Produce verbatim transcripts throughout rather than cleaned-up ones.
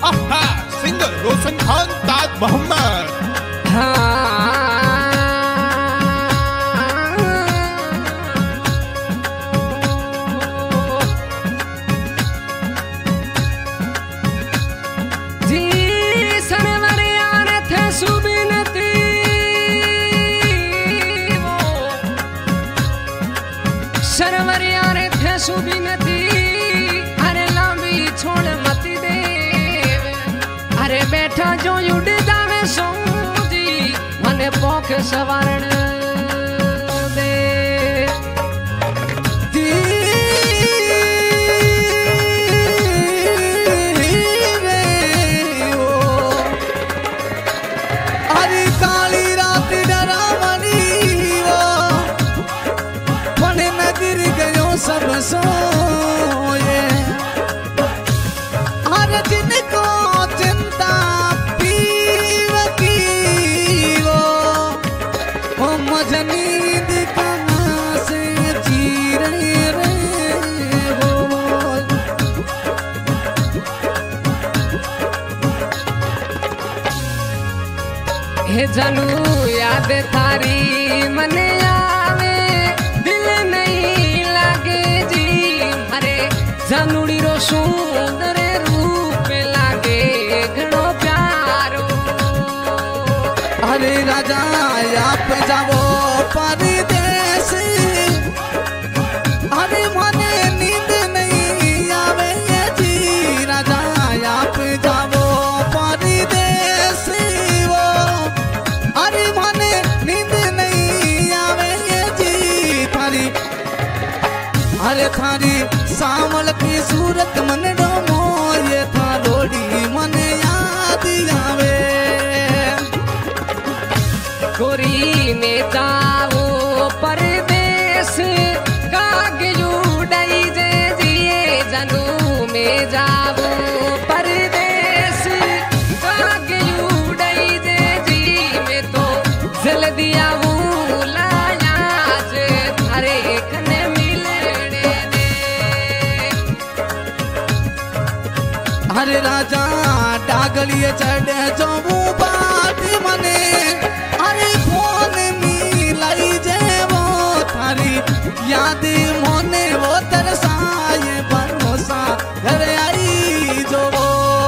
आहा सिंगर रोशन खान ताज मोहम्मद। जी सरवर यार थे सुबिनती सरवर यार थे सुबिनती अरे लांबी छोड़ मती दे अरे बैठा जो उड़ जावे सोजी मने पोख सवारण दे अरे काली रात डरावनी वो पने में गिर गयो सब सोए हर जिनको चिंता पीव की वो वो मुझे नींद कहाँ से चीरे रे वो हे जानू याद थारी मने आवे दिल नहीं लागे जी अरे जानूड़ी रो सुंदर रूप लागे घणो प्यारो अरे राजा आप जाओ परदेस अरे मने नींद नहीं आवे जी राजा आप जाओ परदेस वो अरे मने नींद नहीं आवे जी थारी अरे थारी सामल की सूरत मन डोमो ये था लोड़ी मने याद आवे गोरी ने जाओ परदेस काग जुड़ाई जे जिए जानू में जाओ परदेस काग जुड़ाई जे जी में तो जल दिया वो लाया जे थारे कने मिलने दे हरे राजा डागलिए चढ़े जो वो बात मने अरे फोन मिलाई जे वो थारी याद मोने वो तरसाए भरोसा घरे आई जो वो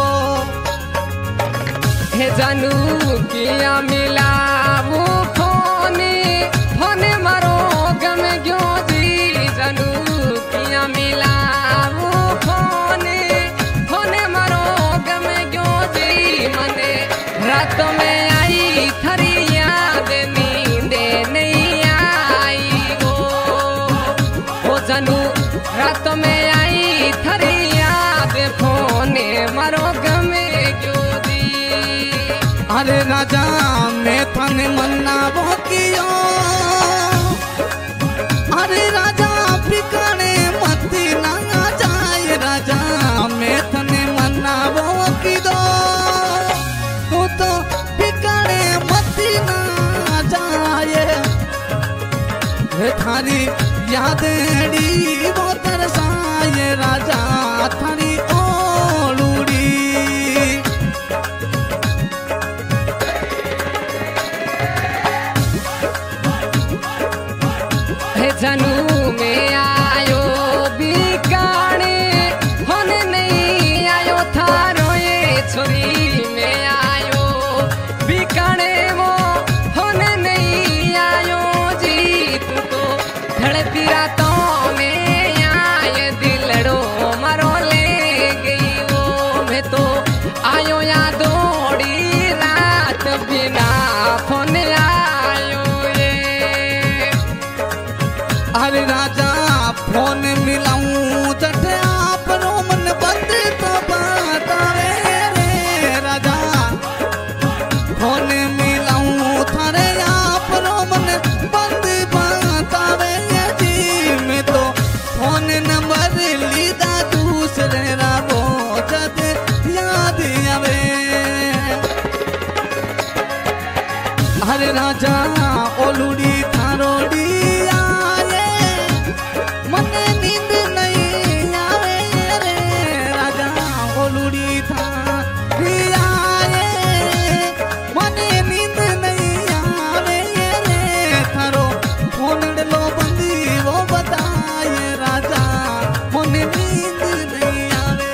हे जानू किया मिला वो फोन फोन मारो गम क्यों जी जानू किया मिला वो फोन फोन मारो गम क्यों जी मने रात में आई थारी याद नींदे नहीं आई वो वो जानू रात में आई थारी याद फोन मारो गम क्यों जी अरे राजा मैं थाने मन्ना वो कियो अरे राजा पिकाने मती ना जाए राजा मैं थाने मन्ना वो की दो तू तो पिकाने मती ना जाए हे थारी याद डी वो तरसाए राजा थारी ओलूड़ी जानू में आयो बिकाने होने नहीं आयो थारो ये छोरी में आयो बिकाने वो होने नहीं आयो जी तू तो धड़ती रातों में आए दिलड़ो मारो ले गई वो मैं तो आयो या दौड़ी रात बिना फोन आयो अरे राजा फोन मिलाऊं जटे आप रो मन बंद तो बतावे रे राजा फोन मिलाऊं थारे आप रो मन बंद बतावे जी मैं तो फोन नंबर लीदा दूसरे राबो जद याद आवे अरे राजा ओलूड़ी थारोड़ी भी आए मने नींद नहीं आवे रे थारो फोन लो बंदी वो बताए राजा मने नींद नहीं आवे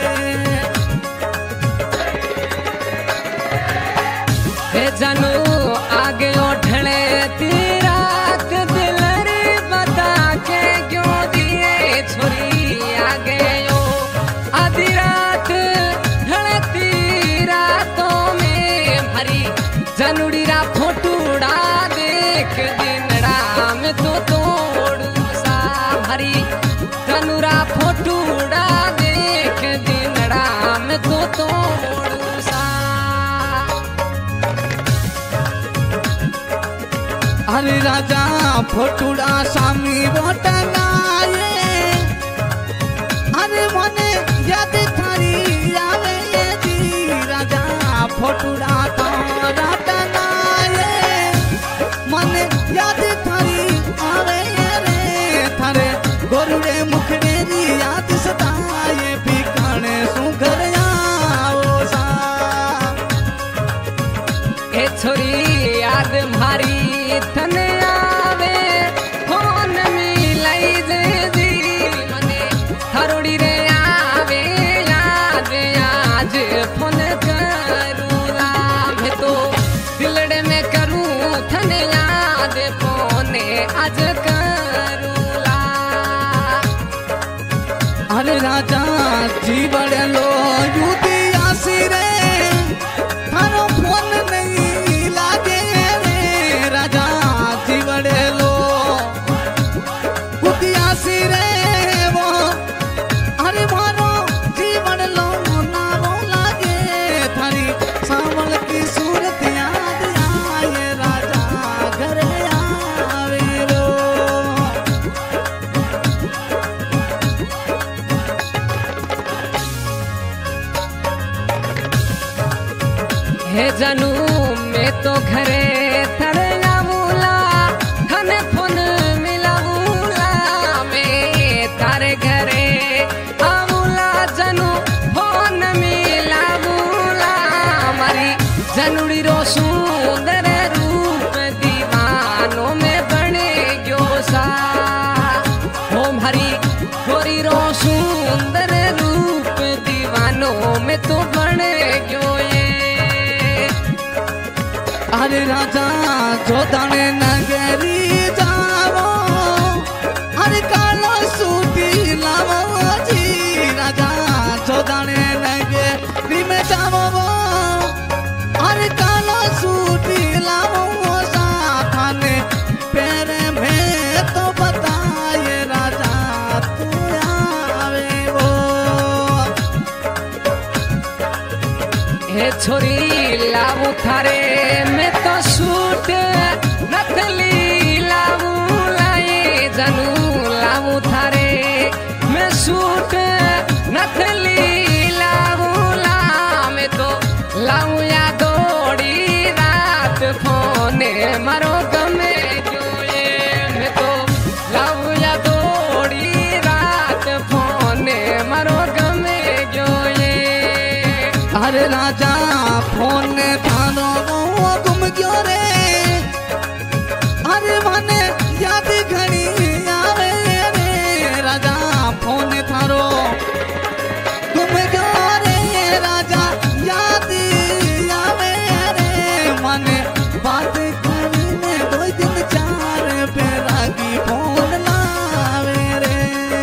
हे जानू आगे उठले रात दिल रे बता के क्यों दिए छोरी आगे ओ आधी रात ढलती रातों में भरी जनुड़ी रा फोटूड़ा देख दिनड़ा में तो तोड़ू सा भरी जनुरा फोटूड़ा देख दिनड़ा में तो तोड़ू सा अरे राजा फोटुड़ा सामी बोटनाए अरे मने याद थारी आवे जी राजा फोटुड़ा तारा टनाए मने याद थारी आवे रे थारे गोरुड़े मुखड़े री याद सताए बिकाने सुघर आओ सा ए छोरी याद मारी तने आवे फोन मिलाई दे दी मने हरोड़ी रे आवे याद आज फोन करूला मैं तो दिलड़े में करूं तने याद फोने आज करूला अरे राजा जी बड़े लो युदी आसी रे थारो फोन नहीं लागे रे राजा जी बड़े लो युदी आसी रे वो अरे मारो जी बड़े लो ना वो लागे थारी सावल की सूरत याद आए राजा घरे आवे रो हे जानू मैं तो घरे थड़े आऊला थने फोन मिलाऊला मैं तारे घरे आऊला जानू फोन मिलाऊला हमारी जनुड़ी रो सुंदर रूप दीवानों में बने गयो सा हो हमारी गोरी रो सुंदर रूप दीवानों में तो बने गयो ये अरे राजा जो दाने नगरी जावो अरे कालो सूटी लावो जी राजा जो दाने नगरी में जावो अरे कालो सूटी लावो साथाने पैरे में तो बताए राजा तू आवे वो हे छोरी लाऊ थारे मैं तो सूट नकली लाऊ लाए जानू लाऊ थारे मैं सूट नकली लाऊ ला मैं तो लाऊ या दौड़ी रात फोने मारो गमे जो ये मैं तो लाऊ या दौड़ी रात फोने मारो गमे जो ये अरे राजा फोन थानो वो गुम गयो रे अरे मने याद घणी आवे रे राजा फोन थारो गुम गयो रे राजा याद आवे रे मने बात करने दो दिन चार पे रागी फोन लावे रे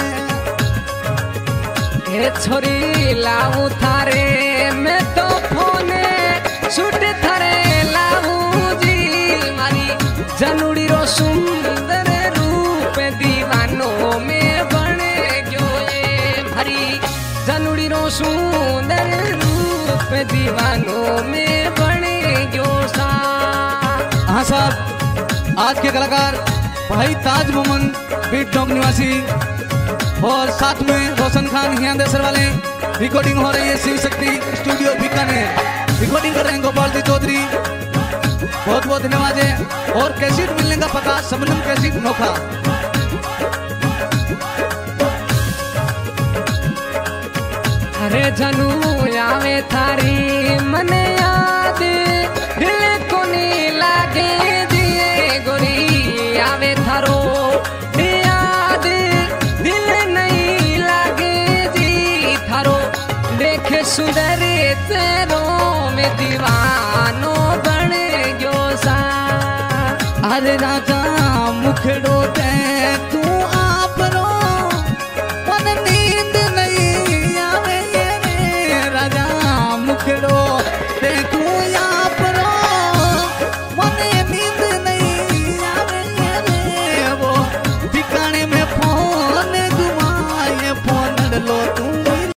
हे छोरी लाऊ थारे मैं तो फोने छूट थारे लाऊ जी मारी जनुड़ी रो सुंदर रूप दीवानों में बने गयो ये भरी जनुड़ी रो सुंदर रूप दीवानों में बने गयो सा हाँ साहब आज के कलाकार भाई ताज मोहम्मद बीट डॉग निवासी और साथ में रोशन खान हिया देसर वाले रिकॉर्डिंग हो रही है शिव शक्ति स्टूडियो बीकानेर रिकॉर्डिंग कर रहे हैं गोपाल जी चौधरी बहुत बहुत धन्यवाद है और कैसेट मिलने का पता सबनम कैसेट नोखा अरे जनू आवे थारी मन दीवानो बने गयो सा। अरे राजा मुखड़ो ते तू